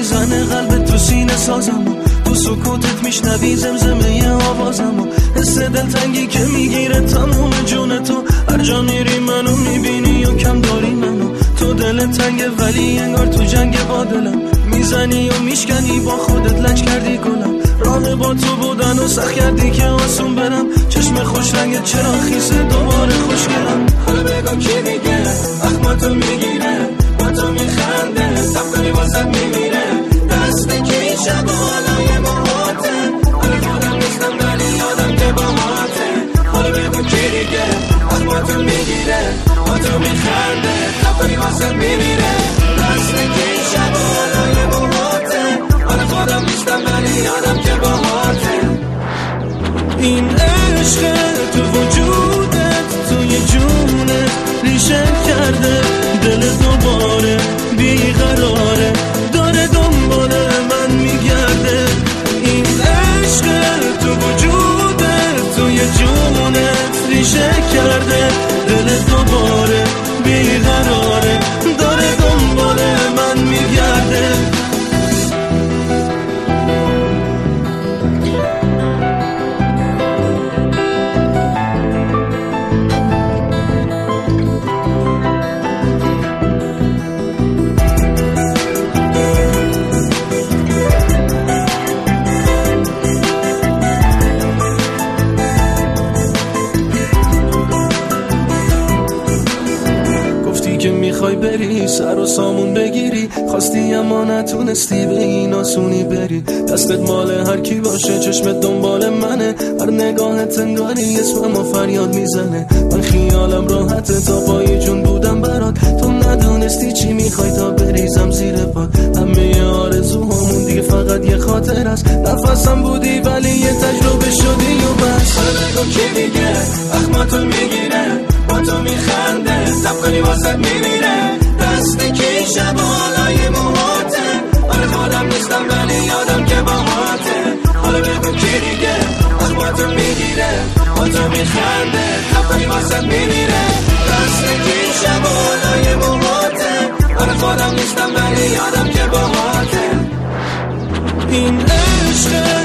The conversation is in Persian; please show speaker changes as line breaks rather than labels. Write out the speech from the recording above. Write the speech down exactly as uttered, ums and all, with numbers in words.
میزنه قلبت تو سینه سازم، تو سکوتت میشنوی زمزمه آوازم، حس دلتنگی که میگیره تموم جون تو، هر جا میری منو میبینی و کم داری منو، تو دلت تنگه ولی انگار تو جنگ با دلم، میزنی و میشکنی با خودت لج کردی گلم، راه با تو بودن و سخت کردی که آسون برم، چشم خوش رنگت چرا خیسه دوباره خوشگلم. حالا بگو کی دیگه اخماتو میگیره، با تو میخنده تب کنی واسد میمیره، دست کی شب و حالای موهاته، حالا خودم نیستم ولی یادم که با هاته. حالا بگو کی دیگه اخماتو میگیره، با تو میخنده تب کنی واسد میمیره، دست کی شب و حالای موهاته، حالا خودم نیستم ولی یادم که با هاته. این عشق تو وجودت توی جونت ریشه کرده، دل دوباره بیقراره داره دنبال من میگرده، این عشق تو وجودت توی جونت ریشه کرده، دل دوباره بیقراره داره دنبال من میگرده. که میخوای بری سر و سامون بگیری، خواستی اما نتونستی به این آسونی بری، دستت مال هر کی باشه چشمت دنبال منه، هر نگاهت انگاری اسمم فریاد میزنه، من خیالم راحته تا پای جون بودم برات، تو ندونستی چی میخوای تا بریزم زیر پات، همه آرزوهامون دیگه فقط یه خاطر است، نفسم بودی ولی یه تجربه شدی و بس. حالا بگو کی دیگه اخماتو میگیره، با تو میخنده تب کنی واسد میمیره، دست کی شب و حالای موهاته، حالا خودم نیستم ولی یادم که با هاته. حالا بگو کی دیگه اخماتو میگیره، با تو میخنده تب کنی واسد میمیره، دست کی شب و حالای موهاته، حالا خودم نیستم ولی یادم که با هاته. این عشق